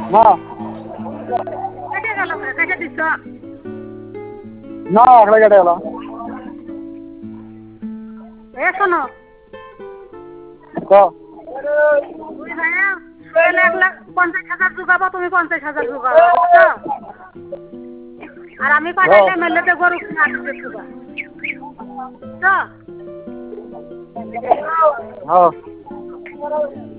না কেটে গেল কেটে দিচ্ছ না আখড়া কেটে গেল এ শোনো ক ওই ভাইয়া সোহেল 1,50,000 ঢুকাবো তুমি 50,000 ঢুকাবো বুঝছো আর আমি পাঠাইলে মেলেতে গরু কিনা দিতে ঢুকা বুঝছো হ্যাঁ